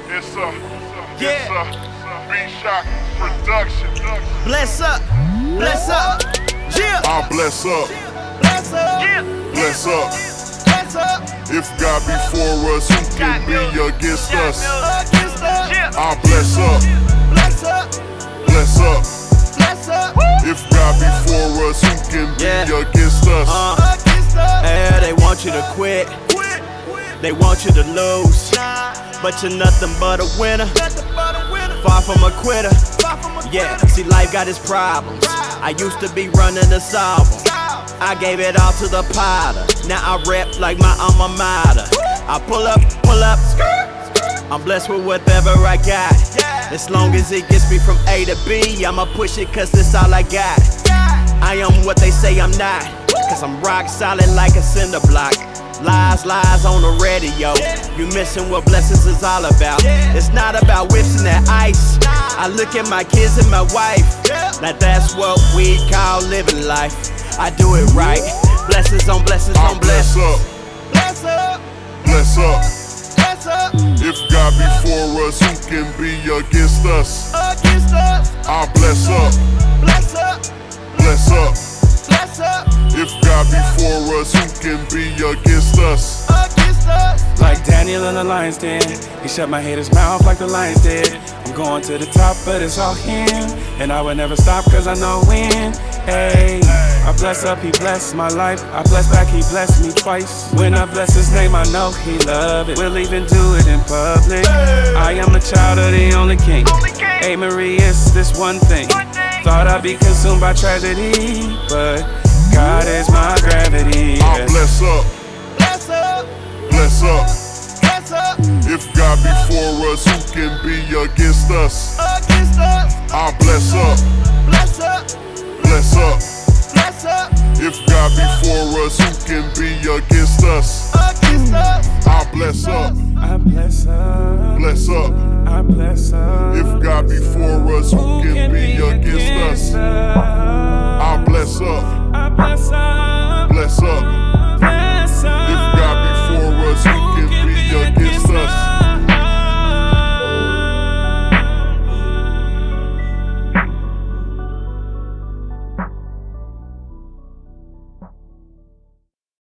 It's a B-Shock production. Bless up, yeah. I bless up, Bless up, bless up. bless up, If God before us, who can be against us? against us. I bless up, Bless up, bless up. bless up, If God before us, who can be Yeah. against us? against us. Yeah, they want you to quit, Quit, they want you to lose, but you're nothing but a winner, nothing but a winner. far from a quitter. Far from a Yeah, quitter. see, life got its problems. I used to be running the solve 'em. I gave it all to the potter. Now I rap like my alma mater. I pull up. I'm blessed with whatever I got. As long as it gets me from A to B, I'ma push it cause it's all I got. I am what they say I'm not, cause I'm rock solid like a cinder block. Lies on the radio. You missing what blessings is all about. It's not about whips and that ice. I look at my kids and my wife. Now that's what we call living life. I do it right. Blessings on blessings I on bless blessings. up, Bless up, bless up. bless up, If God before us, who can be against us? against us. I bless up, Bless up, bless up. bless up, If God before us, who can be against us? against us. Like Daniel in the lion's den, he shut my haters' mouth like the lions did. I'm going to the top, but it's all him, and I will never stop cause I know when. Hey, I bless up, he blessed my life. I bless back, he blessed me twice. When I bless his name, I know he love it. We'll even do it in public. I am a child of the only king. Hey Marie, it's this one thing. Thought I'd be consumed by tragedy, but God is my gravity. I bless up, Bless up, bless up. bless up, If God before us, who can be against us? against us. I bless up, Bless up, bless up. bless up, If God before us, who can be against us? against us. I bless up, I bless up, bless up. I bless up. If God before us, who can